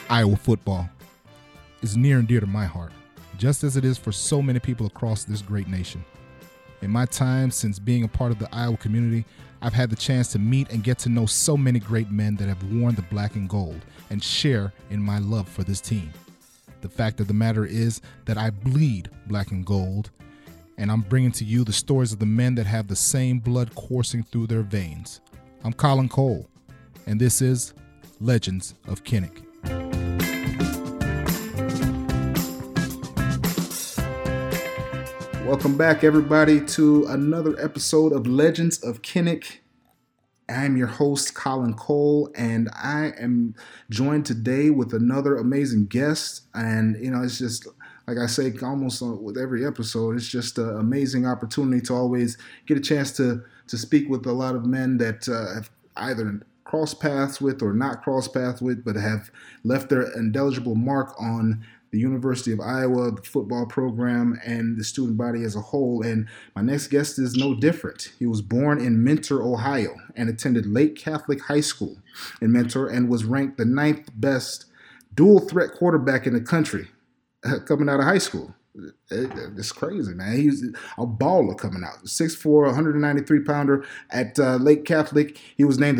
Iowa football is near and dear to my heart, just as it is for so many people across this great nation. In my time since being a part of the Iowa community, I've had the chance to meet and get to know so many great men that have worn the black and gold and share in my love for this team. The fact of the matter is that I bleed black and gold, and I'm bringing to you the stories of the men that have the same blood coursing through their veins. I'm Colin Cole, and this is Legends of Kinnick. Welcome back, everybody, to another episode of Legends of Kinnick. I'm your host, Colin Cole, and I am joined today with another amazing guest. And, it's just, like I say, almost with every episode, it's just an amazing opportunity to always get a chance to speak with a lot of men that have either crossed paths with or not crossed paths with, but have left their indelible mark on the University of Iowa, the football program, and the student body as a whole. And my next guest is no different. He was born in Mentor, Ohio, and attended Lake Catholic High School in Mentor and was ranked the 9th best dual threat quarterback in the country coming out of high school. It's crazy, man. He's a baller coming out. 6'4", 193-pounder at Lake Catholic. He was named the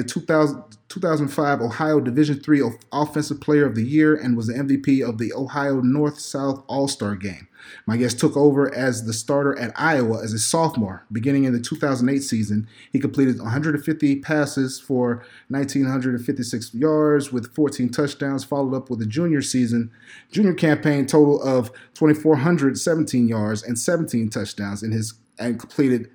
2005 Ohio Division III Offensive Player of the Year and was the MVP of the Ohio North-South All-Star Game. My guest took over as the starter at Iowa as a sophomore. Beginning in the 2008 season, he completed 150 passes for 1,956 yards with 14 touchdowns, followed up with a junior campaign total of 2,417 yards and 17 touchdowns and completed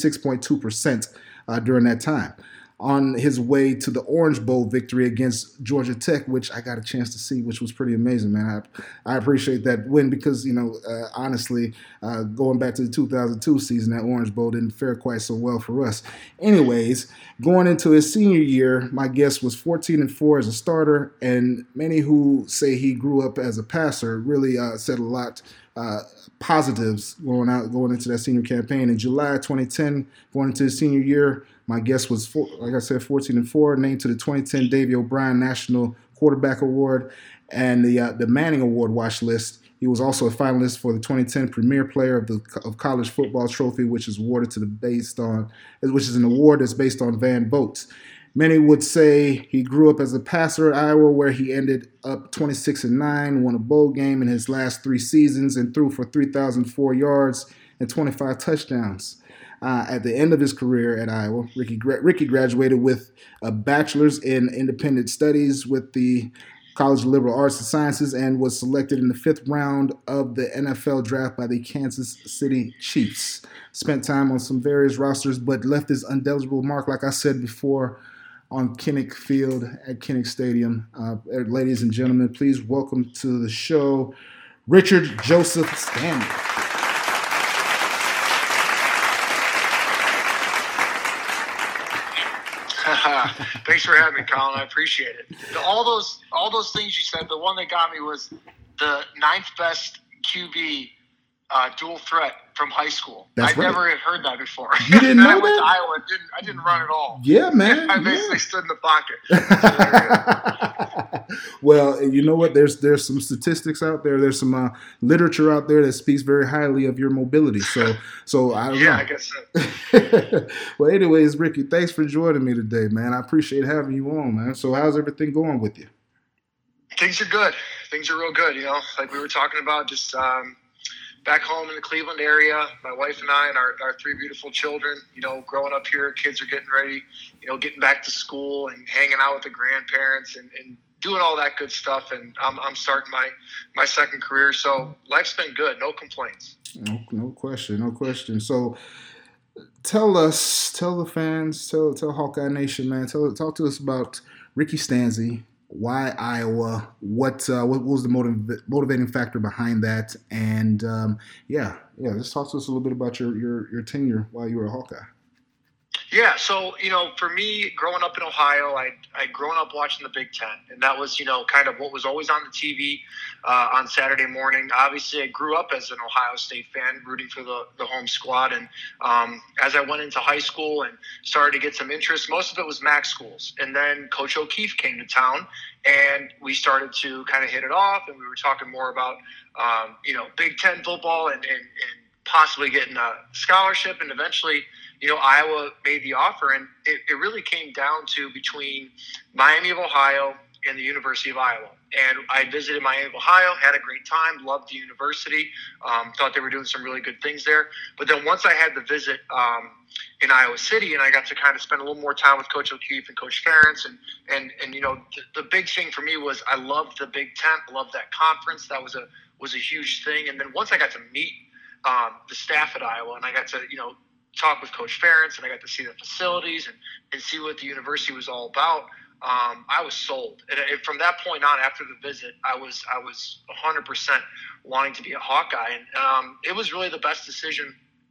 56.2% during that time. On his way to the Orange Bowl victory against Georgia Tech, which I got a chance to see, which was pretty amazing, man. I appreciate that win because, honestly, going back to the 2002 season, that Orange Bowl didn't fare quite so well for us. Anyways, going into his senior year, my guest was 14-4 as a starter, and many who say he grew up as a passer really said a lot positives going into that senior campaign. In July 2010, going into his senior year, my guest was, like I said, 14-4, named to the 2010 Davey O'Brien National Quarterback Award and the Manning Award watch list. He was also a finalist for the 2010 Premier Player of College Football Trophy, which is an award that's based on Van votes. Many would say he grew up as a passer at Iowa, where he ended up 26-9, won a bowl game in his last 3 seasons, and threw for 3,004 yards and 25 touchdowns. At the end of his career at Iowa, Ricky graduated with a bachelor's in independent studies with the College of Liberal Arts and Sciences and was selected in the 5th round of the NFL draft by the Kansas City Chiefs. Spent time on some various rosters, but left his indelible mark, like I said before, on Kinnick Field at Kinnick Stadium. Ladies and gentlemen, please welcome to the show, Richard Joseph Stanley. Thanks for having me, Colin. I appreciate it. All those things you said, the one that got me was the 9th best QB dual threat from high school. I've never heard that before. You didn't know I went that? to Iowa. I didn't run at all. Yeah, man. I basically stood in the pocket. Well, you know what? There's some statistics out there. There's some literature out there that speaks very highly of your mobility. So I don't know. I guess so. Well, anyways, Ricky, thanks for joining me today, man. I appreciate having you on, man. So how's everything going with you? Things are good. Things are real good. Like we were talking about, just back home in the Cleveland area, my wife and I and our 3 beautiful children, growing up here, kids are getting ready, getting back to school and hanging out with the grandparents and doing all that good stuff. And I'm starting my second career. So life's been good. No complaints. No question. So tell the fans, tell Hawkeye Nation, man, talk to us about Ricky Stanzi. Why Iowa? What was the motivating factor behind that? And just talk to us a little bit about your tenure while you were a Hawkeye. Yeah, so for me, growing up in Ohio, I'd grown up watching the Big Ten, and that was kind of what was always on the TV on Saturday morning. Obviously, I grew up as an Ohio State fan, rooting for the home squad, and as I went into high school and started to get some interest, most of it was MAC schools, and then Coach O'Keefe came to town, and we started to kind of hit it off, and we were talking more about Big Ten football and possibly getting a scholarship, and eventually Iowa made the offer, and it really came down to between Miami of Ohio and the University of Iowa. And I visited Miami of Ohio, had a great time, loved the university, thought they were doing some really good things there. But then once I had the visit in Iowa City, and I got to kind of spend a little more time with Coach O'Keefe and Coach Ferentz, and the big thing for me was I loved the Big Ten, I loved that conference. That was a huge thing. And then once I got to meet the staff at Iowa, and I got to talk with Coach Ferentz, and I got to see the facilities and see what the university was all about. I was sold, and from that point on, after the visit, I was 100% wanting to be a Hawkeye, and it was really the best decision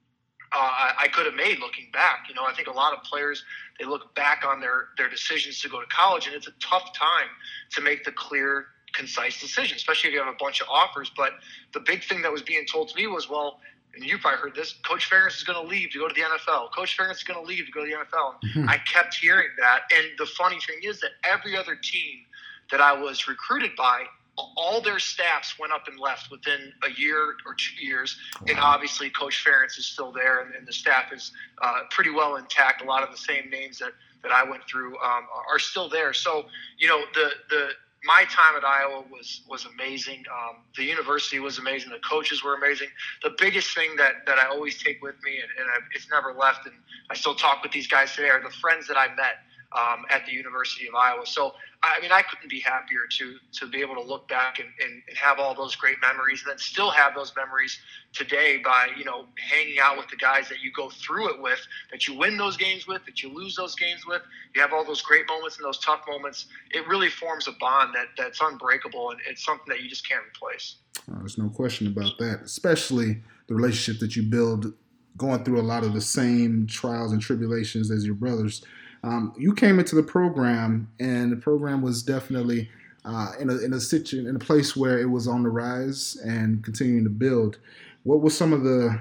I could have made looking back. I think a lot of players, they look back on their decisions to go to college, and it's a tough time to make the clear, concise decision, especially if you have a bunch of offers. But the big thing that was being told to me was, well, and you probably heard this, Coach Ferentz is going to leave to go to the NFL. Coach Ferentz is going to leave to go to the NFL. Mm-hmm. I kept hearing that. And the funny thing is that every other team that I was recruited by, all their staffs went up and left within a year or 2 years. Wow. And obviously Coach Ferentz is still there, and the staff is pretty well intact. A lot of the same names that I went through are still there. So, my time at Iowa was amazing. The university was amazing. The coaches were amazing. The biggest thing that I always take with me, and it's never left, and I still talk with these guys today, are the friends that I met at the University of Iowa. So, I couldn't be happier to be able to look back and have all those great memories, and then still have those memories today by, hanging out with the guys that you go through it with, that you win those games with, that you lose those games with. You have all those great moments and those tough moments. It really forms a bond that's unbreakable, and it's something that you just can't replace. There's no question about that, especially the relationship that you build going through a lot of the same trials and tribulations as your brothers. You came into the program, and the program was definitely in a place where it was on the rise and continuing to build. What were some of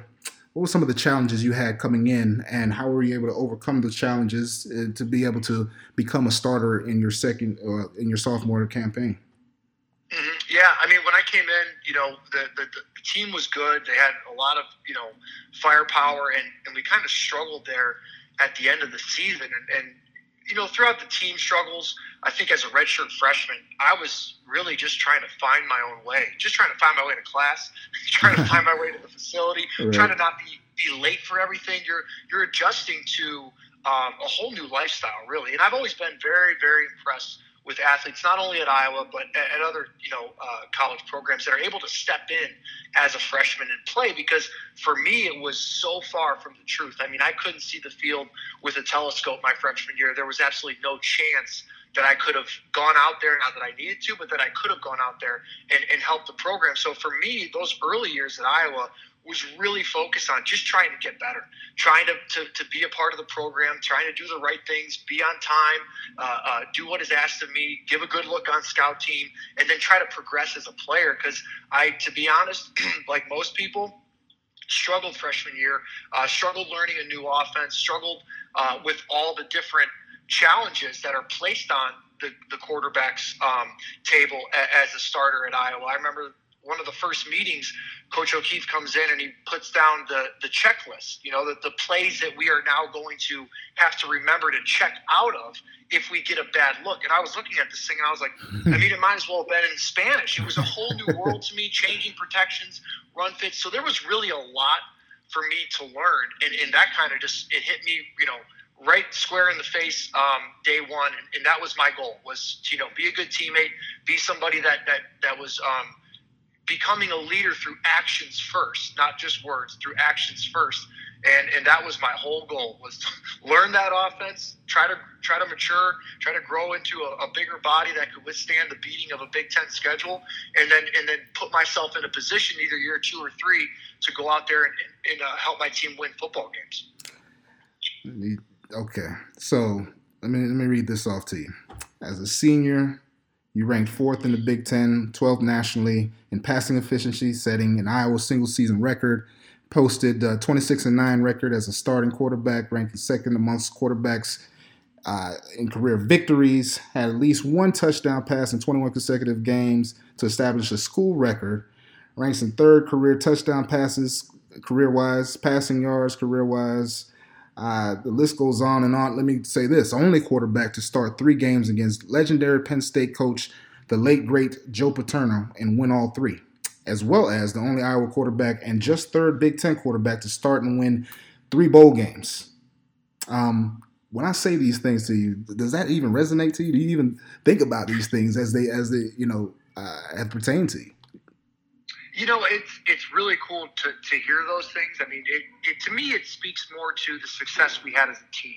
the challenges you had coming in, and how were you able to overcome the challenges to be able to become a starter in your sophomore campaign? Mm-hmm. Yeah, when I came in, the team was good. They had a lot of firepower, and we kind of struggled there at the end of the season. And throughout the team struggles, I think as a redshirt freshman, I was really just trying to find my own way, just trying to find my way to class, trying to find my way to the facility, right. Trying to not be late for everything. You're adjusting to a whole new lifestyle, really. And I've always been very, very impressed with athletes, not only at Iowa, but at other, college programs that are able to step in as a freshman and play, because for me, it was so far from the truth. I couldn't see the field with a telescope my freshman year. There was absolutely no chance that I could have gone out there, not that I needed to, but that I could have gone out there and helped the program. So for me, those early years at Iowa was really focused on just trying to get better, trying to be a part of the program, trying to do the right things, be on time, do what is asked of me, give a good look on scout team, and then try to progress as a player. Because to be honest, like most people, struggled freshman year, struggled learning a new offense, struggled with all the different challenges that are placed on the quarterback's table as a starter at Iowa. I remember one of the first meetings, Coach O'Keefe comes in and he puts down the checklist, the plays that we are now going to have to remember to check out of if we get a bad look. And I was looking at this thing and I was like, it might as well have been in Spanish. It was a whole new world to me, changing protections, run fits. So there was really a lot for me to learn. And that kind of it hit me, right square in the face day one. And that was my goal, was to, be a good teammate, be somebody that was becoming a leader through actions first, not just words, through actions first. And that was my whole goal, was to learn that offense, try to mature, try to grow into a bigger body that could withstand the beating of a Big Ten schedule, and then put myself in a position either year 2 or 3 to go out there and help my team win football games. Okay, so let me read this off to you. As a senior, you ranked fourth in the Big Ten, 12th nationally in passing efficiency, setting an Iowa single season record. Posted 26-9 record as a starting quarterback, ranking second amongst quarterbacks in career victories. Had at least one touchdown pass in 21 consecutive games to establish a school record. Ranks in third career touchdown passes career-wise, passing yards career-wise. The list goes on and on. Let me say this. Only quarterback to start 3 games against legendary Penn State coach, the late, great Joe Paterno, and win all 3, as well as the only Iowa quarterback and just third Big Ten quarterback to start and win 3 bowl games. When I say these things to you, does that even resonate to you? Do you even think about these things as they have pertained to you? It's really cool to hear those things. I mean, to me, it speaks more to the success we had as a team.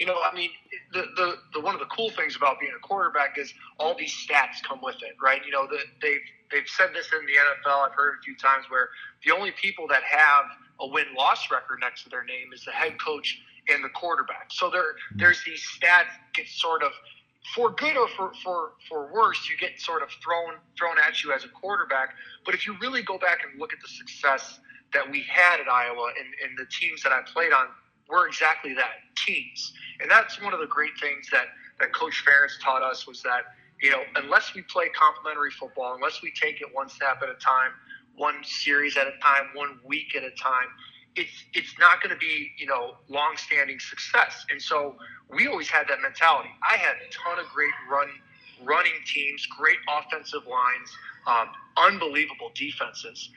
The one of the cool things about being a quarterback is all these stats come with it, right? They've said this in the NFL. I've heard it a few times where the only people that have a win-loss record next to their name is the head coach and the quarterback. So there's these stats get sort of, for good or for worse, you get sort of thrown at you as a quarterback. But if you really go back and look at the success that we had at Iowa and the teams that I played on were exactly that, teams. And that's one of the great things that Coach Ferentz taught us was that, unless we play complementary football, unless we take it one step at a time, one series at a time, 1 week at a time, it's not going to be, long-standing success. And so we always had that mentality. I had a ton of great running teams, great offensive lines, unbelievable defenses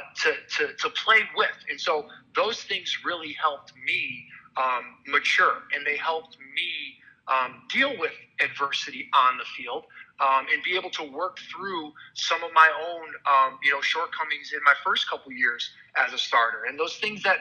to play with. And so those things really helped me mature, and they helped me deal with adversity on the field and be able to work through some of my own, shortcomings in my first couple years as a starter. And those things that,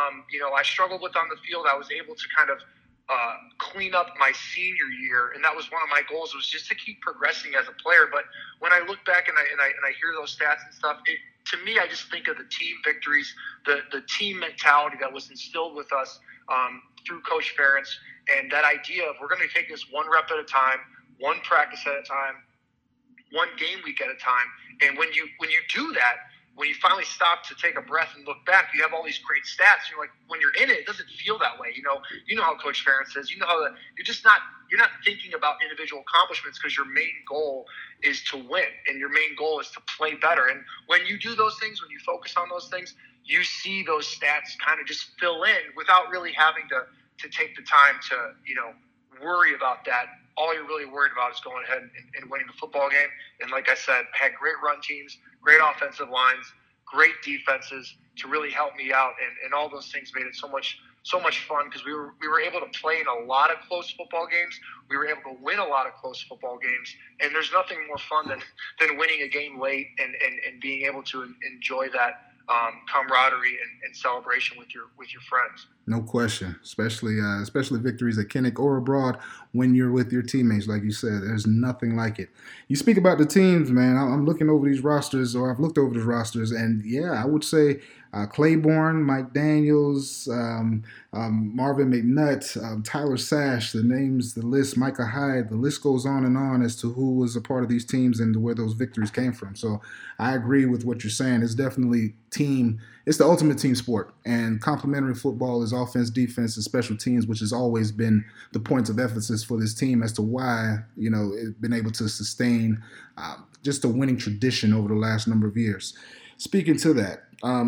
I struggled with on the field, I was able to kind of clean up my senior year. And that was one of my goals, was just to keep progressing as a player. But when I look back and I hear those stats and stuff, to me, I just think of the team victories, the team mentality that was instilled with us through Coach Ferentz, and that idea of we're going to take this one rep at a time, one practice at a time, one game week at a time. And when you do that, when you finally stop to take a breath and look back, you have all these great stats. You're like, when you're in it, it doesn't feel that way. You know how Coach Ferentz says, how you're not thinking about individual accomplishments, because your main goal is to win and your main goal is to play better. And when you do those things, when you focus on those things, you see those stats kind of just fill in without really having to take the time to, worry about that. All you're really worried about is going ahead and winning the football game. And like I said, I had great run teams, great offensive lines, great defenses to really help me out. And all those things made it so much fun, because we were able to play in a lot of close football games. We were able to win a lot of close football games. And there's nothing more fun than winning a game late and being able to enjoy that camaraderie and celebration with your friends. No question, especially victories at Kinnick or abroad when you're with your teammates. Like you said, there's nothing like it. You speak about the teams, man. I'm looking over these rosters, or I've looked over these rosters, and yeah, I would say Claiborne, Mike Daniels, Marvin McNutt, Tyler Sash, the list, Micah Hyde, the list goes on as to who was a part of these teams and where those victories came from. So I agree with what you're saying. It's definitely it's the ultimate team sport, and complementary football is offense, defense, and special teams, which has always been the points of emphasis for this team as to why, it's been able to sustain just a winning tradition over the last number of years. Speaking to that,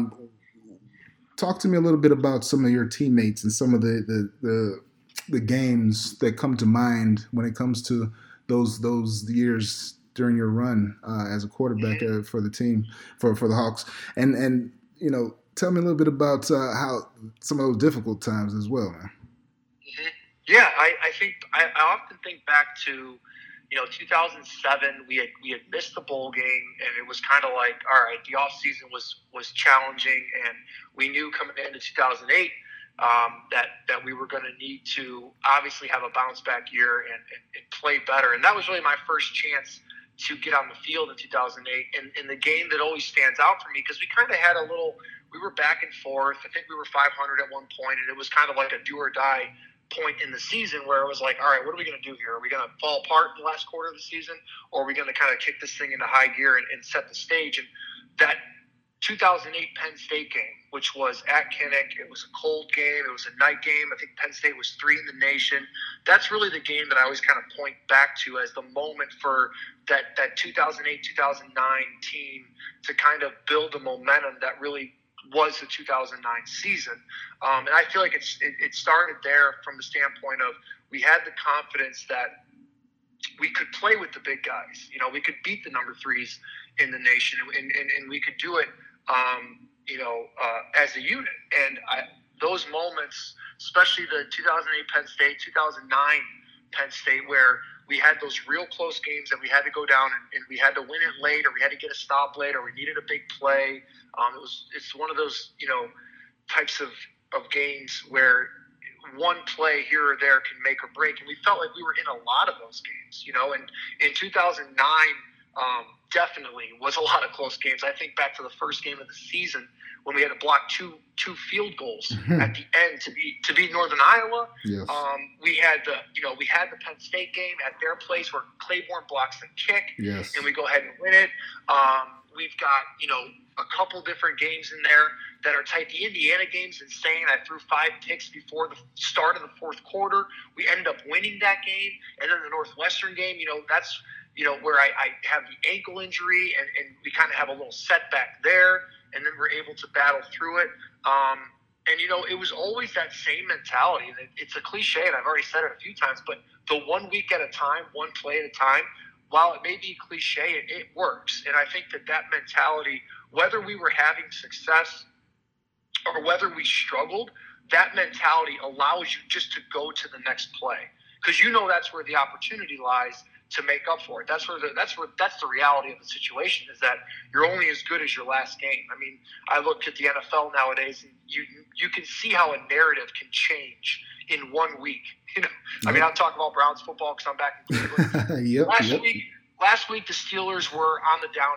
talk to me a little bit about some of your teammates and some of the games that come to mind when it comes to those years during your run as a quarterback for the team, for the Hawks, and tell me a little bit about how some of those difficult times as well, man. Mm-hmm. Yeah, I think I often think back to 2007. We had missed the bowl game, and it was kind of like, all right, the off season was challenging, and we knew coming into 2008 that we were going to need to obviously have a bounce back year and play better. And that was really my first chance to get on the field in 2008. And the game that always stands out for me, because we kind of had we were back and forth. I think we were 500 at one point, and it was kind of like a do or die point in the season where it was like, all right, what are we going to do here? Are we going to fall apart in the last quarter of the season, or are we going to kind of kick this thing into high gear and set the stage? And that 2008 Penn State game, which was at Kinnick, it was a cold game. It was a night game. I think Penn State was 3 in the nation. That's really the game that I always kind of point back to as the moment for that 2008-2009 team to kind of build the momentum that really was the 2009 season. And I feel like it started there from the standpoint of we had the confidence that we could play with the big guys. You know, we could beat the number 3s in the nation, and we could do it, as a unit. And those moments, especially the 2008 Penn State, 2009 Penn State, where we had those real close games that we had to go down and we had to win it late, or we had to get a stop late, or we needed a big play. It's one of those, types of games where one play here or there can make or break. And we felt like we were in a lot of those games, and in 2009, definitely was a lot of close games. I think back to the first game of the season when we had to block two field goals at the end to beat Northern Iowa. Yes. We had the Penn State game at their place where Claiborne blocks the kick, yes, and we go ahead and win it. We've got a couple different games in there that are tight. The Indiana game's insane. I threw 5 picks before the start of the fourth quarter. We ended up winning that game, and then the Northwestern game. That's where I have the ankle injury, and we kind of have a little setback there, and then we're able to battle through it. It was always that same mentality. It's a cliche, and I've already said it a few times, but the 1 week at a time, one play at a time, while it may be cliche, it works. And I think that mentality, whether we were having success or whether we struggled, that mentality allows you just to go to the next play, because that's where the opportunity lies to make up for it. That's the reality of the situation, is that you're only as good as your last game. I mean, I look at the NFL nowadays, and you can see how a narrative can change in 1 week. I mean, I'm talking about Browns football because I'm back in Cleveland. Last week the Steelers were on the down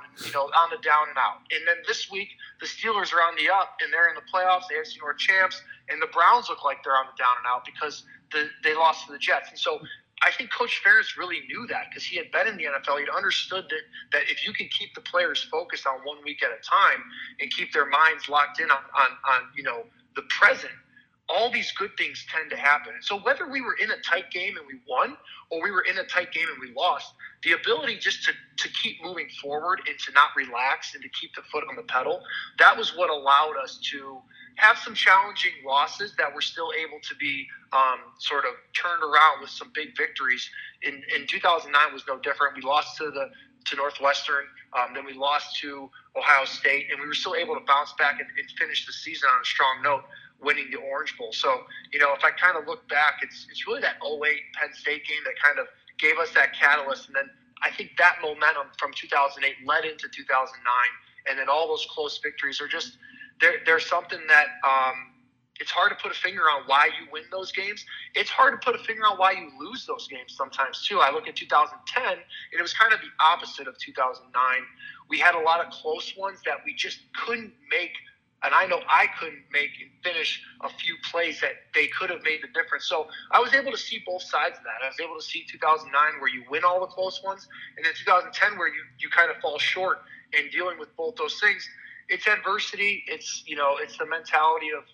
and out, and then this week the Steelers are on the up and they're in the playoffs. They AFC North champs, and the Browns look like they're on the down and out because they lost to the Jets. And so I think Coach Ferentz really knew that, because he had been in the NFL. He'd understood that if you can keep the players focused on 1 week at a time and keep their minds locked in on the present, all these good things tend to happen. And so whether we were in a tight game and we won, or we were in a tight game and we lost, the ability just to keep moving forward and to not relax and to keep the foot on the pedal, that was what allowed us to have some challenging losses that were still able to be sort of turned around with some big victories. In 2009 was no different. We lost to Northwestern, then we lost to Ohio State, and we were still able to bounce back and finish the season on a strong note, winning the Orange Bowl. So, if I kind of look back, it's really that 2008 Penn State game that kind of gave us that catalyst. And then I think that momentum from 2008 led into 2009. And then all those close victories are just, there's something that it's hard to put a finger on why you win those games. It's hard to put a finger on why you lose those games sometimes too. I look at 2010, and it was kind of the opposite of 2009. We had a lot of close ones that we just couldn't make. And I know I couldn't make and finish a few plays that they could have made the difference. So I was able to see both sides of that. I was able to see 2009 where you win all the close ones, and then 2010 where you kind of fall short in dealing with both those things. It's adversity. It's the mentality of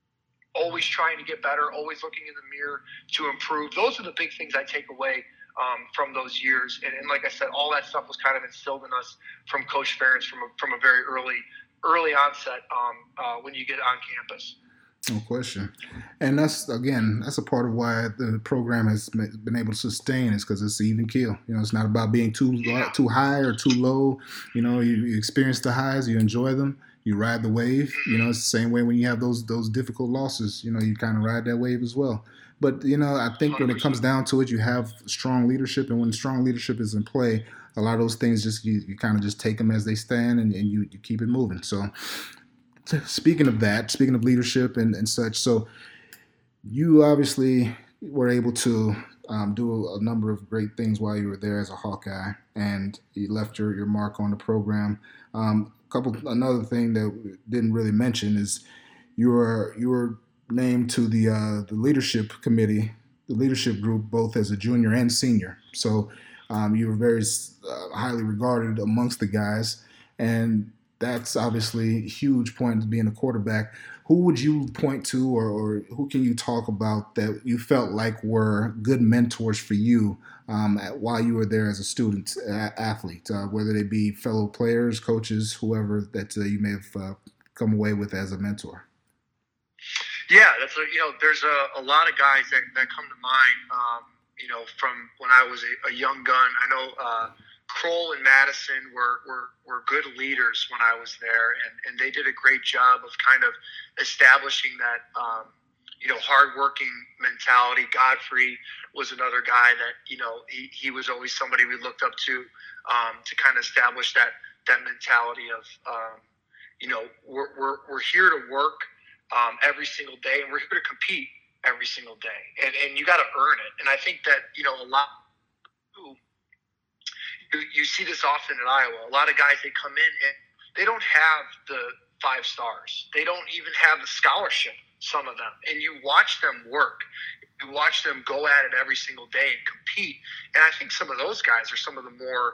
always trying to get better, always looking in the mirror to improve. Those are the big things I take away from those years. And like I said, all that stuff was kind of instilled in us from Coach Ferentz from a very early onset when you get on campus. No question. And that's a part of why the program has been able to sustain, is because it's even keel. It's not about being too high or too low. You experience the highs, you enjoy them, you ride the wave. It's the same way when you have those difficult losses, you kind of ride that wave as well. But, I think when it comes down to it, you have strong leadership, and when strong leadership is in play, a lot of those things just you kind of just take them as they stand, and you keep it moving. So speaking of leadership and such, so you obviously were able to do a number of great things while you were there as a Hawkeye, and you left your mark on the program. Another thing that we didn't really mention is you were named to the leadership committee the leadership group both as a junior and senior. So you were very highly regarded amongst the guys, and that's obviously a huge point to being a quarterback. Who would you point to, or who can you talk about that you felt like were good mentors for you while you were there as a student athlete, whether they be fellow players, coaches, whoever that you may have come away with as a mentor? Yeah, there's a lot of guys that come to mind. From when I was a young gun. I know Kroll and Madison were good leaders when I was there, and they did a great job of kind of establishing that hardworking mentality. Godfrey was another guy that he was always somebody we looked up to kind of establish that mentality of we're here to work every single day, and we're here to compete every single day, and you got to earn it. And I think that a lot. You see this often in Iowa. A lot of guys, they come in and they don't have the 5 stars. They don't even have the scholarship, some of them. And you watch them work. You watch them go at it every single day and compete. And I think some of those guys are some of the more,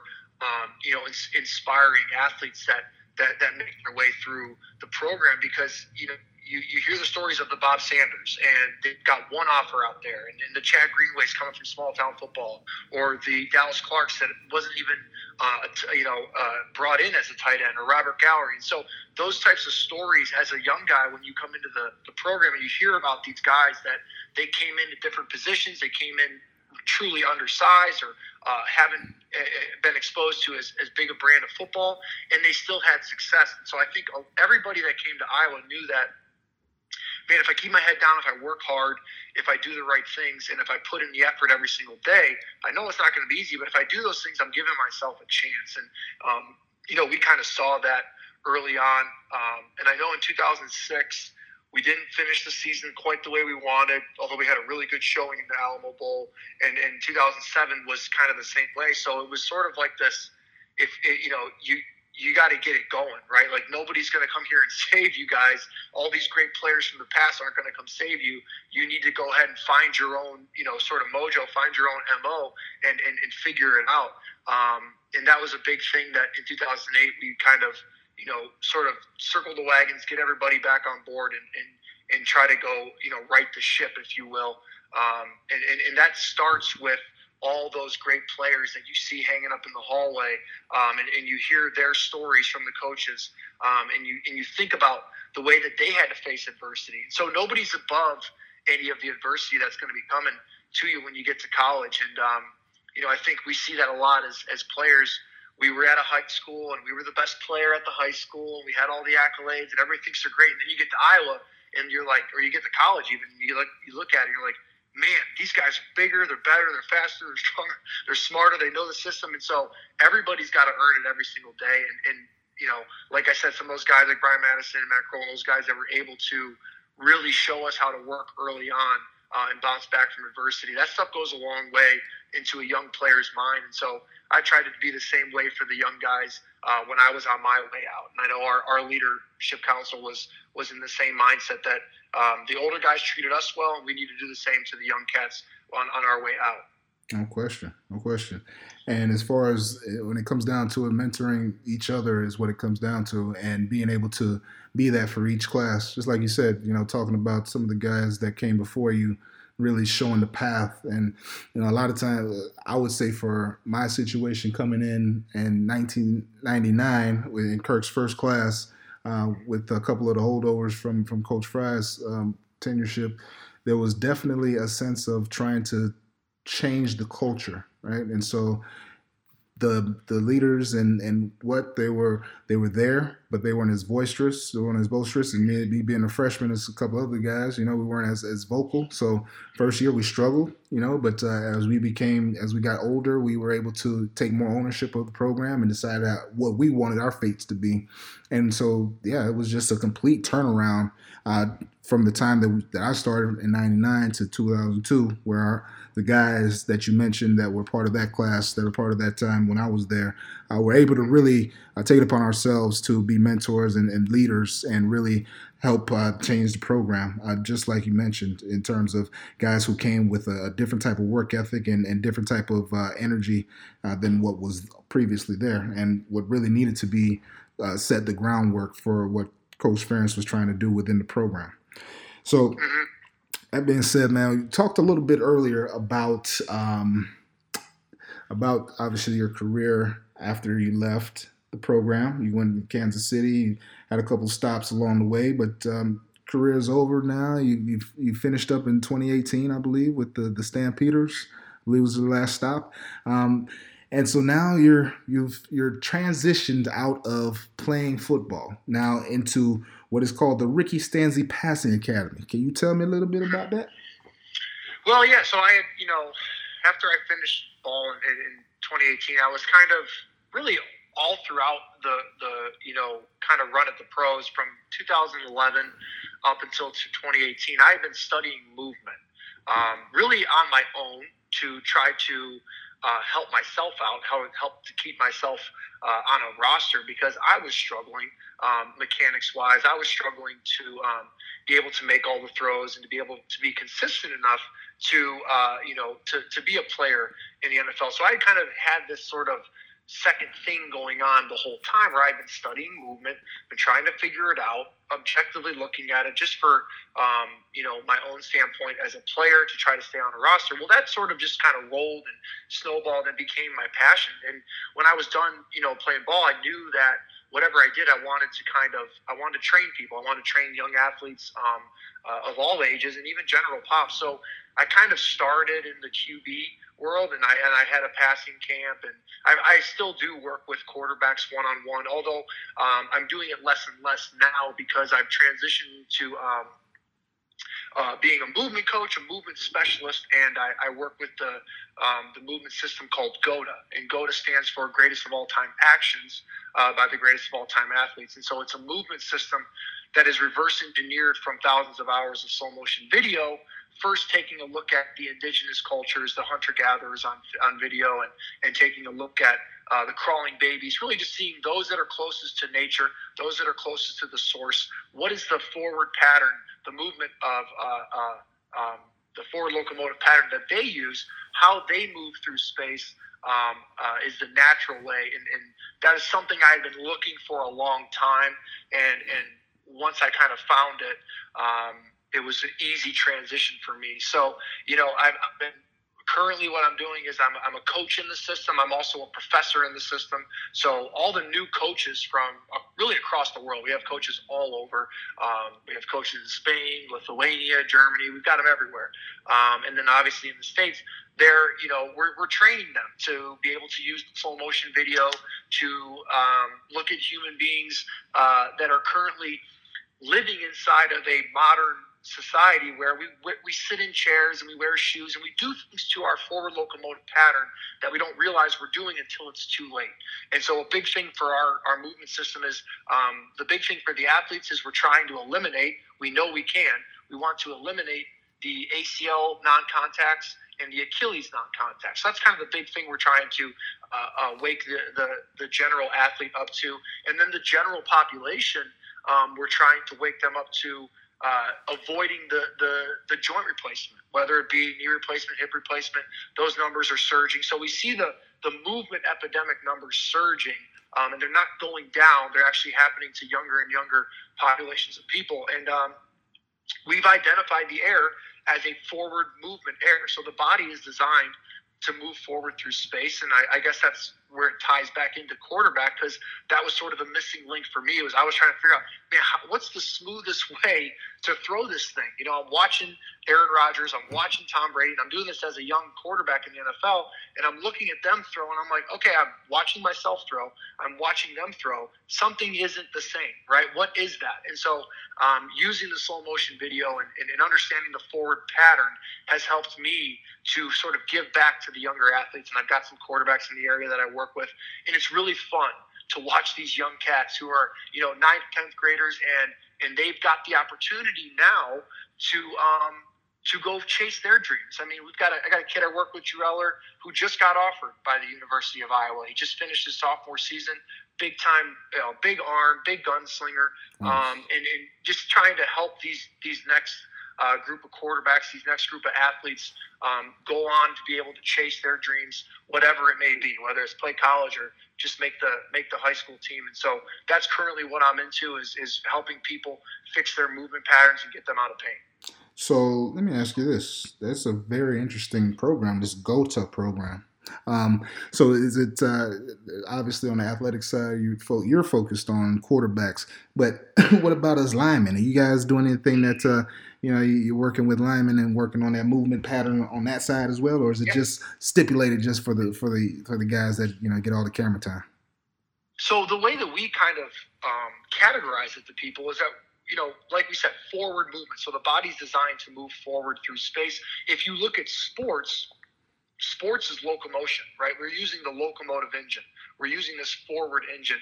inspiring athletes that make their way through the program, because, you hear the stories of the Bob Sanders, and they've got one offer out there, and the Chad Greenways coming from small town football, or the Dallas Clarks that wasn't even brought in as a tight end, or Robert Gallery. And so those types of stories as a young guy, when you come into the program and you hear about these guys that they came into different positions, they came in truly undersized or haven't been exposed to as big a brand of football, and they still had success. And so I think everybody that came to Iowa knew that, man, if I keep my head down, if I work hard, if I do the right things, and if I put in the effort every single day, I know it's not going to be easy, but if I do those things, I'm giving myself a chance. And, we kind of saw that early on. And I know in 2006, we didn't finish the season quite the way we wanted, although we had a really good showing in the Alamo Bowl. And 2007 was kind of the same way. So it was sort of like this, you got to get it going, right? Like, nobody's going to come here and save you guys. All these great players from the past aren't going to come save you. You need to go ahead and find your own, sort of mojo, find your own MO, and figure it out. And that was a big thing that in 2008 we kind of, sort of circle the wagons, get everybody back on board, and try to go, right the ship, if you will. And that starts with all those great players that you see hanging up in the hallway, and you hear their stories from the coaches, and you think about the way that they had to face adversity. So nobody's above any of the adversity that's going to be coming to you when you get to college. And I think we see that a lot as players. We were at a high school, and we were the best player at the high school, and we had all the accolades, and everything's so great. And then you get to Iowa, and you're like, or you get to college even, and you look at it, and you're like, man, these guys are bigger, they're better, they're faster, they're stronger, they're smarter, they know the system. And so everybody's got to earn it every single day. And like I said, some of those guys like Brian Madison and Matt Kroll, those guys that were able to really show us how to work early on and bounce back from adversity, that stuff goes a long way into a young player's mind. And so I tried to be the same way for the young guys when I was on my way out. And I know our leadership council was in the same mindset that the older guys treated us well, and we need to do the same to the young cats on our way out. No question. And as far as when it comes down to it, mentoring each other is what it comes down to, and being able to be that for each class. Just like you said, talking about some of the guys that came before you, really showing the path. And, a lot of times I would say for my situation coming in 1999 in Kirk's first class, with a couple of the holdovers from Coach Fry's tenureship, there was definitely a sense of trying to change the culture, right? And so the leaders and what they were there, but they weren't as boisterous. They weren't as boisterous. And me being a freshman, as a couple other guys, we weren't as vocal. So first year we struggled, but as we got older, we were able to take more ownership of the program and decide what we wanted our fates to be. And so, yeah, it was just a complete turnaround from the time that I started in '99 to 2002, where the guys that you mentioned that were part of that class, that were part of that time when I was there, were able to really take it upon ourselves to be mentors and leaders and really help change the program, just like you mentioned, in terms of guys who came with a different type of work ethic and different type of energy than what was previously there, and what really needed to be set the groundwork for what Coach Ferentz was trying to do within the program. So, that being said, man, you talked a little bit earlier about obviously your career after you left the program. You went to Kansas City, you had a couple stops along the way, but career is over now. You finished up in 2018, I believe, with the Stampeders. I believe it was the last stop. And so now you're transitioned out of playing football now into what is called the Ricky Stanzi Passing Academy. Can you tell me a little bit about that? Well, yeah. So I had, after I finished ball in 2018, I was kind of really all throughout the kind of run at the pros from 2011 up until 2018. I had been studying movement, really on my own to try to help myself out, help to keep myself on a roster, because I was struggling mechanics-wise. I was struggling to be able to make all the throws and to be able to be consistent enough to be a player in the NFL. So I kind of had this sort of second thing going on the whole time, where I've been studying movement, been trying to figure it out, objectively looking at it just for, my own standpoint as a player to try to stay on a roster. Well, that sort of just kind of rolled and snowballed and became my passion. And when I was done, playing ball, I knew that whatever I did, I wanted to train people. I wanted to train young athletes of all ages and even general pop. So I kind of started in the QB world, and I had a passing camp, and I still do work with quarterbacks one-on-one, although I'm doing it less and less now because I've transitioned to being a movement coach, a movement specialist, and I work with the movement system called GOTA, and GOTA stands for Greatest of All Time Actions by the Greatest of All Time Athletes. And so it's a movement system that is reverse engineered from thousands of hours of slow motion video, first taking a look at the indigenous cultures, the hunter-gatherers on video, and taking a look at the crawling babies, really just seeing those that are closest to nature, those that are closest to the source. What is the forward pattern, the movement of the forward locomotive pattern that they use, how they move through space is the natural way. And that is something I've been looking for a long time. And once I kind of found it, it was an easy transition for me. So, I've been currently what I'm doing is I'm a coach in the system. I'm also a professor in the system. So all the new coaches from really across the world, we have coaches all over. We have coaches in Spain, Lithuania, Germany. We've got them everywhere. And then obviously in the States, we're training them to be able to use slow motion video to look at human beings that are currently living inside of a modern society where we sit in chairs and we wear shoes and we do things to our forward locomotive pattern that we don't realize we're doing until it's too late. And so a big thing for our movement system is the big thing for the athletes is we're trying to eliminate, we know we can, we want to eliminate the ACL non-contacts and the Achilles non-contacts. So that's kind of the big thing we're trying to wake the general athlete up to. And then the general population, we're trying to wake them up to avoiding the joint replacement, whether it be knee replacement, hip replacement. Those numbers are surging. So we see the movement epidemic numbers surging, and they're not going down. They're actually happening to younger and younger populations of people. And we've identified the air as a forward movement air. So the body is designed to move forward through space. And I guess that's where it ties back into quarterback, because that was sort of the missing link for me. I was trying to figure out, what's the smoothest way to throw this thing? I'm watching Aaron Rodgers, I'm watching Tom Brady, and I'm doing this as a young quarterback in the NFL, and I'm looking at them throw, and I'm like, okay, I'm watching myself throw, I'm watching them throw. Something isn't the same, right? What is that? And so using the slow motion video and understanding the forward pattern has helped me to sort of give back to the younger athletes. And I've got some quarterbacks in the area that I work with, and it's really fun to watch these young cats who are, 9th, 10th graders, and and they've got the opportunity now to go chase their dreams. I mean, I got a kid I work with, Drew Eller, who just got offered by the University of Iowa. He just finished his sophomore season, big time, big arm, big gunslinger, and just trying to help these next group of quarterbacks, these next group of athletes go on to be able to chase their dreams, whatever it may be, whether it's play college or just make the high school team. And so that's currently what I'm into is helping people fix their movement patterns and get them out of pain. So let me ask you this. That's a very interesting program, this GOTA program. So is it obviously on the athletic side, you're focused on quarterbacks, but what about us linemen? Are you guys doing anything that, you're working with linemen and working on that movement pattern on that side as well? Or is it just stipulated just for the guys that, get all the camera time? So the way that we kind of categorize it to people is that, like we said, forward movement. So the body's designed to move forward through space. If you look at sports is locomotion, right? We're using the locomotive engine. We're using this forward engine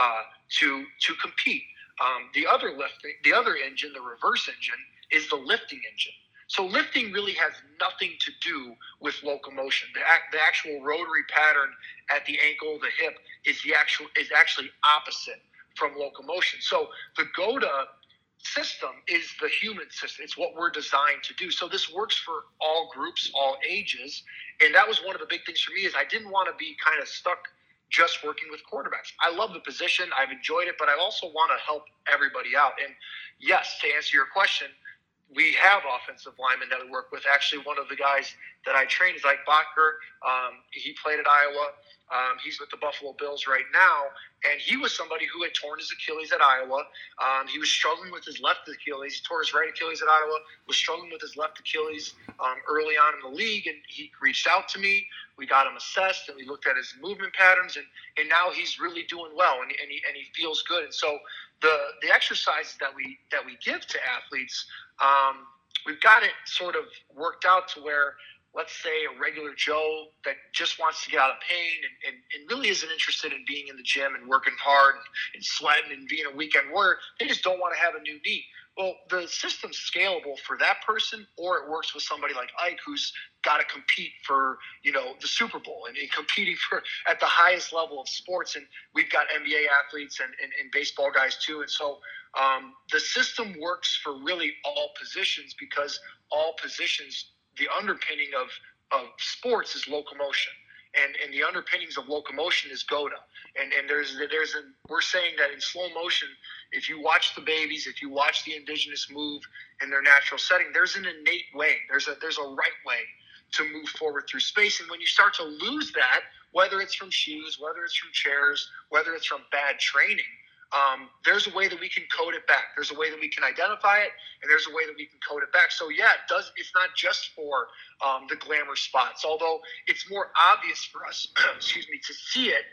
to compete. The other engine, the reverse engine, is the lifting engine. So lifting really has nothing to do with locomotion. The actual rotary pattern at the ankle, the hip, is actually opposite from locomotion. So the GOTA system is the human system. It's what we're designed to do. So this works for all groups, all ages. And that was one of the big things for me is I didn't want to be kind of stuck just working with quarterbacks. I love the position. I've enjoyed it, but I also want to help everybody out. And yes, to answer your question, we have offensive linemen that we work with. Actually, one of the guys that I train is Ike Bacher. He played at Iowa. He's with the Buffalo Bills right now, and he was somebody who had torn his Achilles at Iowa. He was struggling with his left Achilles. He tore his right Achilles at Iowa, was struggling with his left Achilles early on in the league, and he reached out to me. We got him assessed, and we looked at his movement patterns, and now he's really doing well, and he feels good. And so the exercises that we give to athletes, we've got it sort of worked out to where, let's say, a regular Joe that just wants to get out of pain and really isn't interested in being in the gym and working hard and sweating and being a weekend warrior, they just don't want to have a new knee. Well, the system's scalable for that person, or it works with somebody like Ike who's got to compete for, the Super Bowl and competing for at the highest level of sports. And we've got NBA athletes and baseball guys too. And so the system works for really all positions because all positions, the underpinning of sports is locomotion. And the underpinnings of locomotion is GOTA. And we're saying that in slow motion, if you watch the babies, if you watch the indigenous move in their natural setting, there's an innate way. There's a right way to move forward through space. And when you start to lose that, whether it's from shoes, whether it's from chairs, whether it's from bad training, there's a way that we can code it back. There's a way that we can identify it, and there's a way that we can code it back. So yeah, it's not just for the glamour spots, although it's more obvious for us, to see it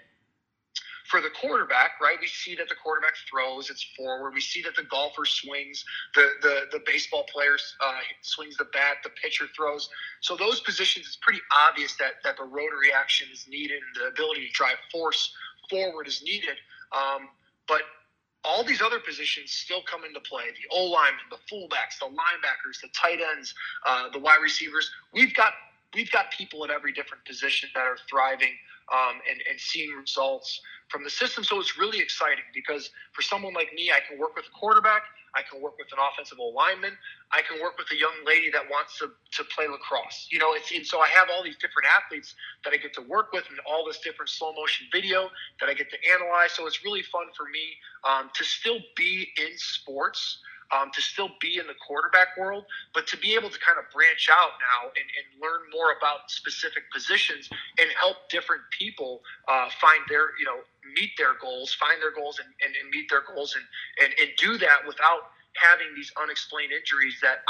for the quarterback, right? We see that the quarterback throws, it's forward. We see that the golfer swings, the baseball player swings the bat, the pitcher throws. So those positions, it's pretty obvious that the rotary action is needed and the ability to drive force forward is needed. But all these other positions still come into play. The O-linemen, the fullbacks, the linebackers, the tight ends, the wide receivers. We've got people at every different position that are thriving and seeing results from the system. So it's really exciting because for someone like me, I can work with a quarterback, I can work with an offensive lineman, I can work with a young lady that wants to play lacrosse. So I have all these different athletes that I get to work with and all this different slow motion video that I get to analyze. So it's really fun for me to still be in sports, to still be in the quarterback world, but to be able to kind of branch out now and learn more about specific positions and help different people find meet their goals, find their goals and meet their goals and do that without having these unexplained injuries that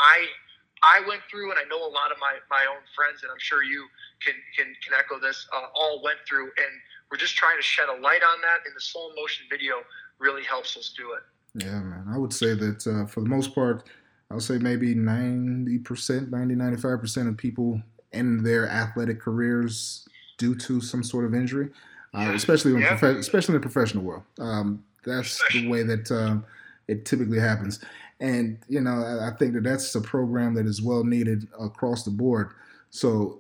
I went through, and I know a lot of my own friends, and I'm sure you can echo this, all went through, and we're just trying to shed a light on that, and the slow motion video really helps us do it. Yeah, man. I would say that for the most part, I would say maybe 90%, 95% of people end their athletic careers due to some sort of injury, especially in the professional world. That's the way that it typically happens. And I think that that's a program that is well needed across the board. So,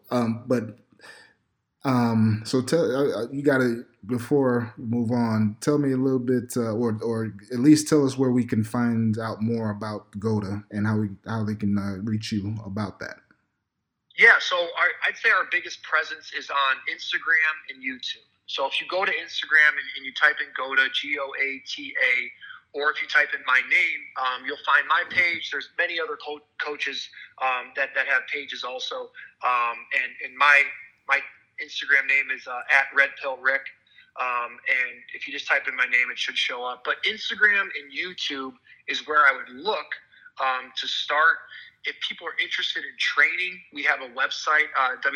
so tell you got to before we move on. Tell me a little bit, or at least tell us where we can find out more about GOTA and how they can reach you about that. Yeah, so I'd say our biggest presence is on Instagram and YouTube. So if you go to Instagram and you type in GOTA, GOATA, or if you type in my name, you'll find my page. There's many other coaches that have pages also, and my Instagram name is at RedPillRick. And if you just type in my name, it should show up. But Instagram and YouTube is where I would look to start. If people are interested in training, we have a website,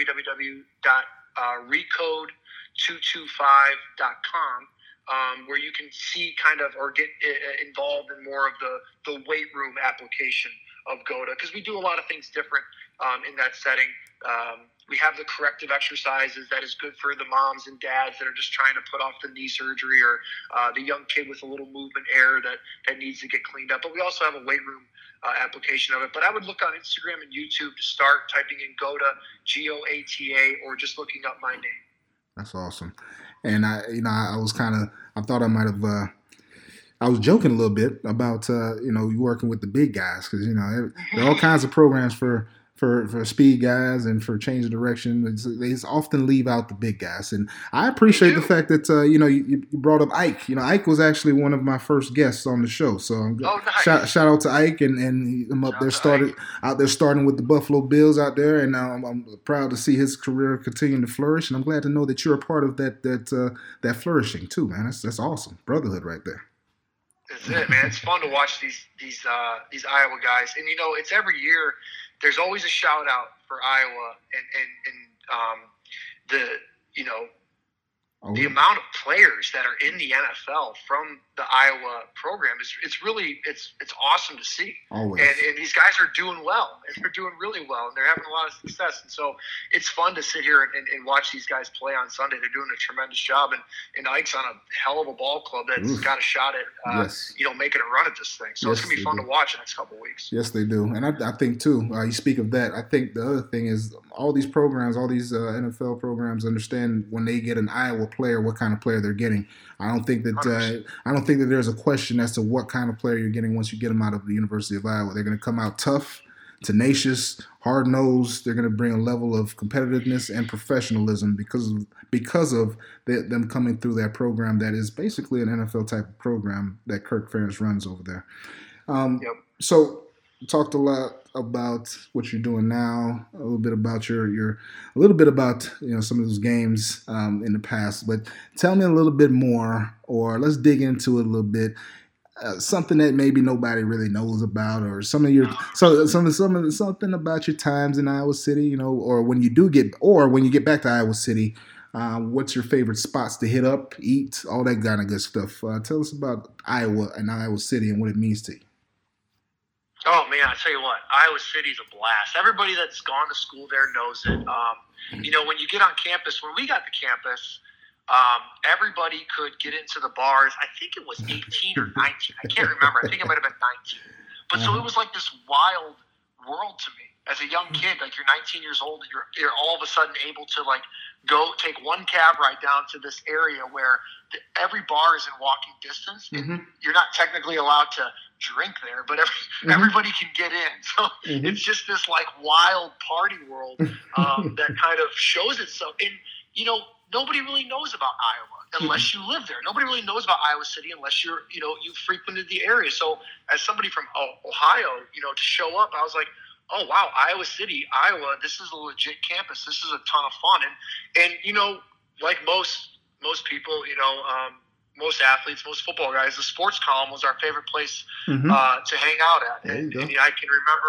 www.recode225.com, where you can see kind of or get involved in more of the weight room application of GOTA, because we do a lot of things different in that setting. We have the corrective exercises that is good for the moms and dads that are just trying to put off the knee surgery, or the young kid with a little movement error that needs to get cleaned up. But we also have a weight room application of it. But I would look on Instagram and YouTube to start typing in GOTA, GOATA, or just looking up my name. That's awesome. And I thought I might have, I was joking a little bit about, you working with the big guys, because, there are all kinds of programs for speed guys and for change of direction. They often leave out the big guys. And I appreciate the fact that, you brought up Ike. Ike was actually one of my first guests on the show. So nice. shout out to Ike, and I'm up there starting with the Buffalo Bills out there. And I'm proud to see his career continuing to flourish. And I'm glad to know that you're a part of that flourishing too, man. That's awesome. Brotherhood right there. That's it, man. It's fun to watch these Iowa guys. And, it's every year. There's always a shout out for Iowa, and the amount of players that are in the NFL from the Iowa program is it's awesome to see. Always. And these guys are doing well, and they're doing really well, and they're having a lot of success. And so it's fun to sit here and watch these guys play on Sunday. They're doing a tremendous job, and Ike's on a hell of a ball club that's got a shot at making a run at this thing. So it's gonna be fun to watch the next couple of weeks. Yes, they do. And I think too. You speak of that. I think the other thing is all these programs, all these NFL programs understand when they get an Iowa player what kind of player they're getting. I don't think that there's a question as to what kind of player you're getting once you get them out of the University of Iowa. They're going to come out tough, tenacious, hard-nosed. They're going to bring a level of competitiveness and professionalism because of them coming through that program that is basically an NFL type of program that Kirk Ferentz runs over there. So we talked a lot about what you're doing now, a little bit about some of those games in the past. But tell me a little bit more, or let's dig into it a little bit. Something that maybe nobody really knows about, or something about your times in Iowa City, or when you get back to Iowa City. What's your favorite spots to hit up, eat, all that kind of good stuff? Tell us about Iowa and Iowa City and what it means to you. Oh, man, I tell you what, Iowa City's a blast. Everybody that's gone to school there knows it. When you get on campus, when we got to campus, everybody could get into the bars. I think it was 18 or 19. I can't remember. I think it might have been 19. But so it was like this wild world to me. As a young kid, like you're 19 years old, and you're all of a sudden able to like go take one cab ride down to this area where every bar is in walking distance, and you're not technically allowed to drink there, but everybody can get in. So it's just this like wild party world that kind of shows itself. And nobody really knows about Iowa unless you live there. Nobody really knows about Iowa City unless you frequented the area. So as somebody from Ohio, to show up, I was like, oh wow, Iowa City, Iowa, this is a legit campus. This is a ton of fun. And like most people, most athletes, most football guys, the sports column was our favorite place to hang out at. And I can remember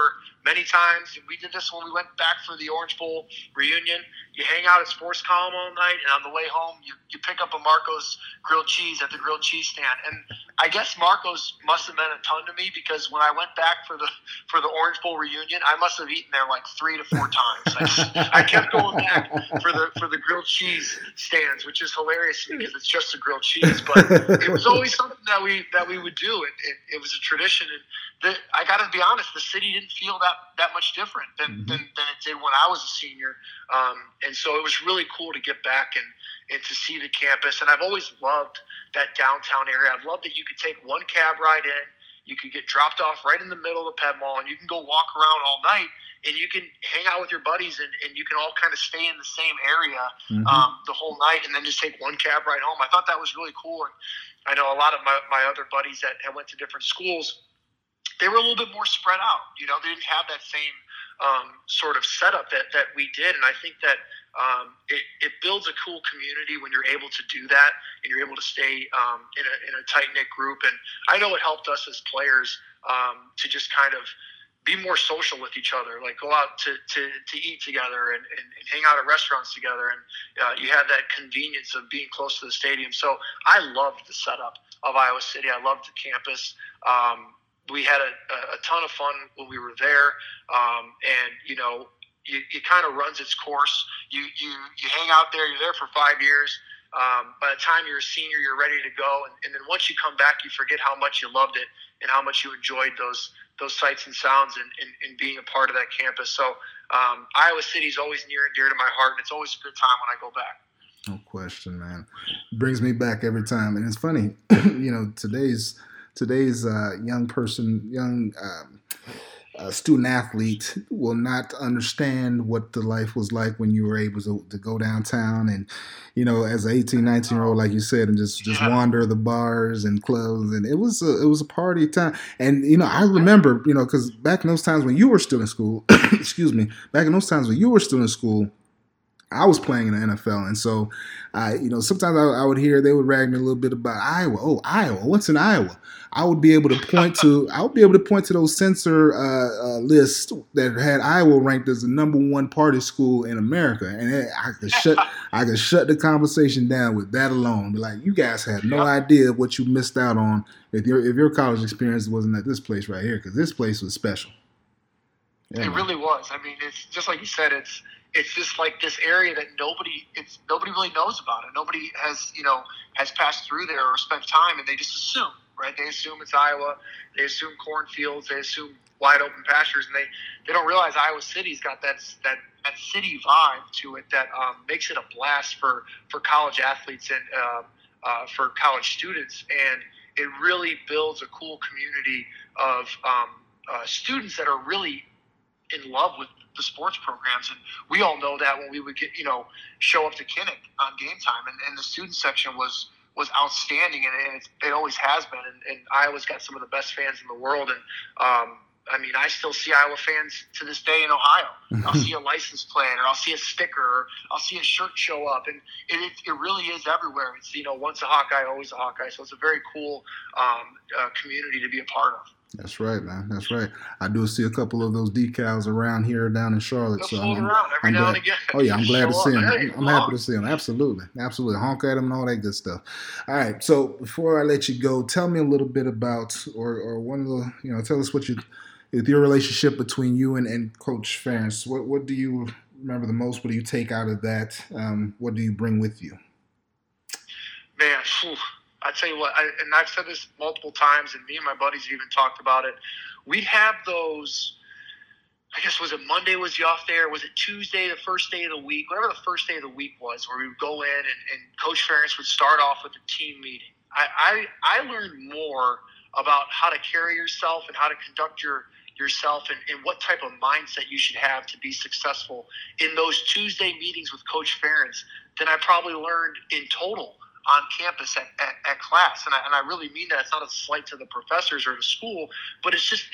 many times. We did this when we went back for the Orange Bowl reunion. You hang out at Sports Column all night, and on the way home, you pick up a Marco's grilled cheese at the grilled cheese stand. And I guess Marco's must have meant a ton to me, because when I went back for the Orange Bowl reunion, I must have eaten there like 3 to 4 times. I kept going back for the grilled cheese stands, which is hilarious to me because it's just a grilled cheese. But it was always something that we would do. It was a tradition. And I got to be honest, the city didn't feel that much different than it did when I was a senior. And so it was really cool to get back and to see the campus. And I've always loved that downtown area. I've loved that you could take one cab ride in, you could get dropped off right in the middle of the Ped Mall, and you can go walk around all night, and you can hang out with your buddies, and you can all kind of stay in the same area the whole night, and then just take one cab ride home. I thought that was really cool. And I know a lot of my other buddies that went to different schools, they were a little bit more spread out. You know, they didn't have that same sort of setup that we did. And I think that it builds a cool community when you're able to do that, and you're able to stay in a tight-knit group. And I know it helped us as players to just kind of be more social with each other, like go out to eat together and hang out at restaurants together. And you have that convenience of being close to the stadium. So I loved the setup of Iowa City. I loved the campus. We had a ton of fun when we were there. And, you know, it kind of runs its course. You hang out there, you're there for 5 years. By the time you're a senior, you're ready to go. And then once you come back, you forget how much you loved it and how much you enjoyed those sights and sounds and being a part of that campus. So Iowa City is always near and dear to my heart, and it's always a good time when I go back. No question, man. Brings me back every time. And it's funny, you know, today's young student athlete will not understand what the life was like when you were able to go downtown and, you know, as an 18, 19-year-old, like you said, and just wander the bars and clubs. And it was a party time. And, you know, I remember, you know, because back in those times when you were still in school, I was playing in the NFL, and so, you know, sometimes I would hear they would rag me a little bit about Iowa. Oh, Iowa, what's in Iowa? I would be able to point to those censor lists that had Iowa ranked as the #1 party school in America, and I could shut the conversation down with that alone. Be like, you guys had no idea what you missed out on if your college experience wasn't at this place right here, because this place was special. Yeah, it really was. I mean, it's just like you said. It's just like this area that nobody really knows about it. Nobody has passed through there or spent time, and they just assume, right? They assume it's Iowa. They assume cornfields. They assume wide open pastures, and they don't realize Iowa City's got that city vibe to it that makes it a blast for college athletes and for college students, and it really builds a cool community of students that are really in love with the sports programs. And we all know that when we would show up to Kinnick on game time, and the student section was outstanding, and it always has been. And Iowa's got some of the best fans in the world. And I mean, I still see Iowa fans to this day in Ohio. I'll see a license plate, or I'll see a sticker, or I'll see a shirt show up, and it really is everywhere. It's, once a Hawkeye, always a Hawkeye. So it's a very cool community to be a part of. That's right, man. That's right. I do see a couple of those decals around here down in Charlotte. So I'm glad. Oh yeah, I'm glad to see them. I'm happy to see them. Absolutely. Honk at them and all that good stuff. All right. So before I let you go, tell me a little bit about, or one of the, tell us with your relationship between you and Coach Ferentz. What do you remember the most? What do you take out of that? What do you bring with you? Man, I tell you what, and I've said this multiple times, and me and my buddies even talked about it. We'd have those, I guess, was it Monday was the off day, or was it Tuesday, the first day of the week, whatever the first day of the week was, where we would go in and Coach Ferentz would start off with a team meeting. I learned more about how to carry yourself and how to conduct yourself and what type of mindset you should have to be successful in those Tuesday meetings with Coach Ferentz than I probably learned in total on campus at class. And I really mean that. It's not a slight to the professors or the school, but it's just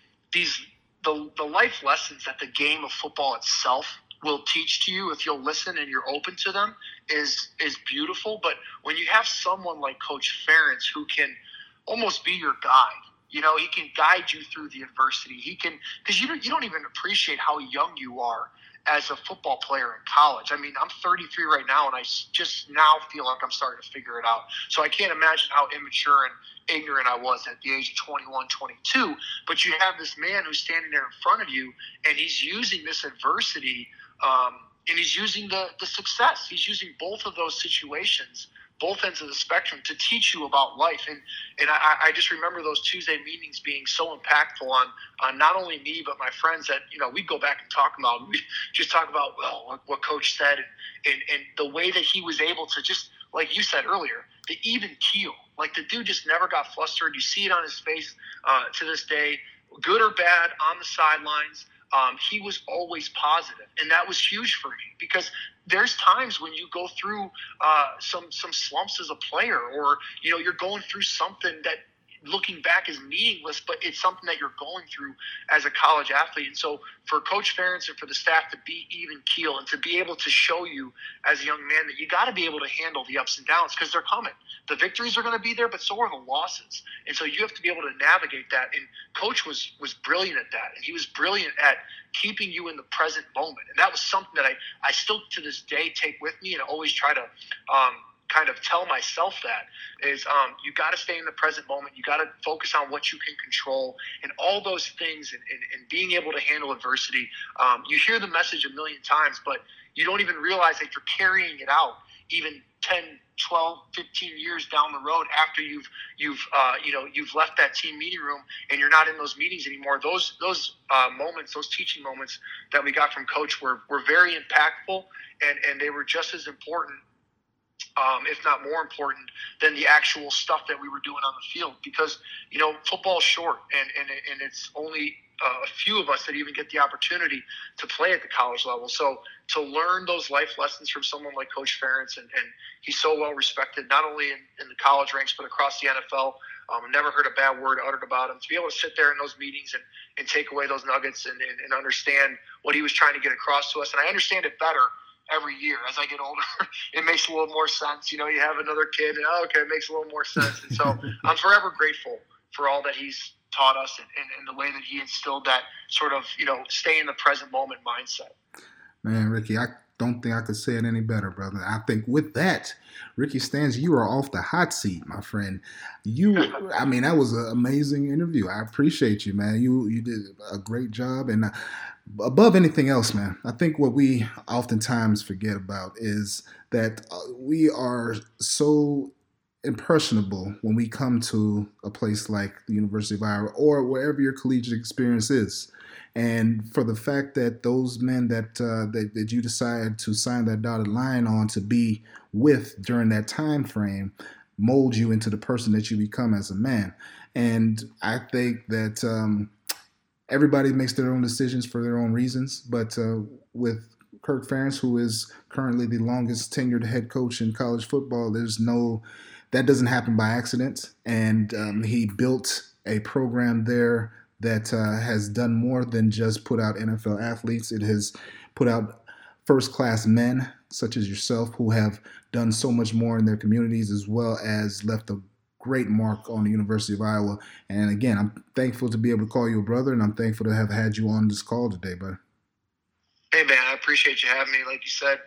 the life lessons that the game of football itself will teach to you if you'll listen and you're open to them is beautiful. But when you have someone like Coach Ferentz who can almost be your guide, You know, he can guide you through the adversity. He can, because you don't even appreciate how young you are as a football player in college. I mean, I'm 33 right now, and I just now feel like I'm starting to figure it out. So I can't imagine how immature and ignorant I was at the age of 21, 22. But you have this man who's standing there in front of you, and he's using this adversity, and he's using the success. He's using both of those situations, both ends of the spectrum, to teach you about life. And I just remember those Tuesday meetings being so impactful on not only me, but my friends that, you know, we'd go back and talk about, we just talk about, well, what Coach said and the way that he was able to just, like you said earlier, the even keel. Like, the dude just never got flustered. You see it on his face to this day, good or bad, on the sidelines. He was always positive, and that was huge for me, because there's times when you go through some slumps as a player, or, you know, you're going through something that looking back is meaningless, but it's something that you're going through as a college athlete. And so for Coach Ferentz and for the staff to be even keel and to be able to show you as a young man that you got to be able to handle the ups and downs, because they're coming. The victories are going to be there, but so are the losses. And so you have to be able to navigate that. And Coach was brilliant at that. And he was brilliant at keeping you in the present moment. And that was something that I still to this day take with me, and always try to kind of tell myself that is, you got to stay in the present moment. You got to focus on what you can control, and all those things, and being able to handle adversity. You hear the message a million times, but you don't even realize that you're carrying it out even 10, 12, 15 years down the road after you've left that team meeting room and you're not in those meetings anymore. Those moments, those teaching moments that we got from Coach were very impactful, and they were just as important, if not more important, than the actual stuff that we were doing on the field. Because, you know, football's short, and it's only a few of us that even get the opportunity to play at the college level. So to learn those life lessons from someone like Coach Ferentz, and he's so well respected, not only in the college ranks, but across the NFL. Never heard a bad word uttered about him. To be able to sit there in those meetings and take away those nuggets and understand what he was trying to get across to us. And I understand it better every year as I get older. It makes a little more sense. You know, you have another kid, and okay, it makes a little more sense. And so I'm forever grateful for all that he's taught us, and the way that he instilled that sort of, you know, stay in the present moment mindset. Man, Ricky, I don't think I could say it any better, brother. I think with that, Ricky Stanzi, you are off the hot seat, my friend. I mean, that was an amazing interview. I appreciate you, man. You did a great job. And above anything else, man, I think what we oftentimes forget about is that we are so impressionable when we come to a place like the University of Iowa or wherever your collegiate experience is. And for the fact that those men that you decided to sign that dotted line on to be with during that time frame mold you into the person that you become as a man. And I think that everybody makes their own decisions for their own reasons. But with Kirk Ferentz, who is currently the longest tenured head coach in college football, that doesn't happen by accident. And he built a program there that has done more than just put out NFL athletes. It has put out first-class men such as yourself who have done so much more in their communities, as well as left a great mark on the University of Iowa. And again, I'm thankful to be able to call you a brother, and I'm thankful to have had you on this call today, bud. Hey, man, I appreciate you having me. Like you said,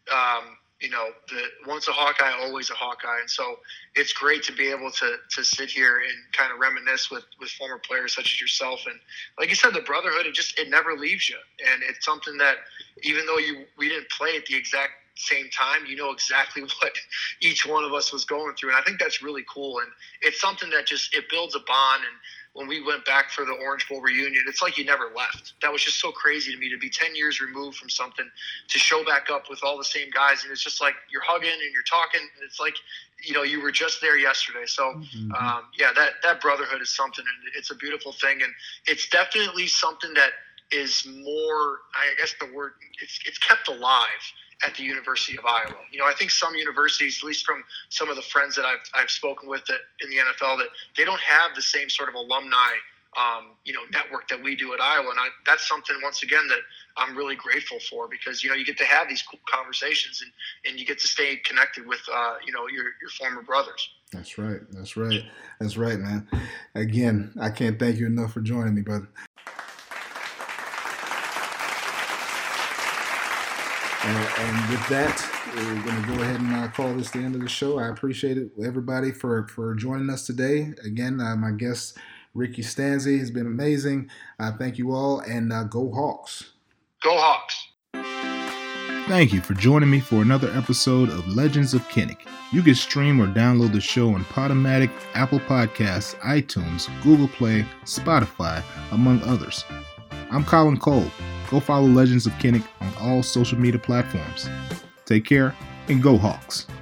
you know, once a Hawkeye, always a Hawkeye. And so it's great to be able to sit here and kind of reminisce with former players such as yourself. And like you said, the brotherhood, it never leaves you. And it's something that, even though we didn't play at the exact same time, you know exactly what each one of us was going through. And I think that's really cool. And it's something that it builds a bond. And when we went back for the Orange Bowl reunion, it's like you never left. That was just so crazy to me, to be 10 years removed from something, to show back up with all the same guys. And it's just like you're hugging and you're talking. And it's like, you know, you were just there yesterday. So, yeah, that brotherhood is something, and it's a beautiful thing. And it's definitely something that is more, I guess the word, it's kept alive at the University of Iowa. You know, I think some universities, at least from some of the friends that I've spoken with in the NFL, that they don't have the same sort of alumni network that we do at Iowa. And that's something, once again, that I'm really grateful for, because, you get to have these cool conversations and you get to stay connected with, your former brothers. That's right. That's right. That's right, man. Again, I can't thank you enough for joining me, brother. And with that, we're going to go ahead and call this the end of the show. I appreciate it, everybody, for joining us today. Again, my guest, Ricky Stanzi, has been amazing. Thank you all, and go Hawks. Go Hawks. Thank you for joining me for another episode of Legends of Kinnick. You can stream or download the show on Podomatic, Apple Podcasts, iTunes, Google Play, Spotify, among others. I'm Colin Cole. Go follow Legends of Kinnick on all social media platforms. Take care and go Hawks.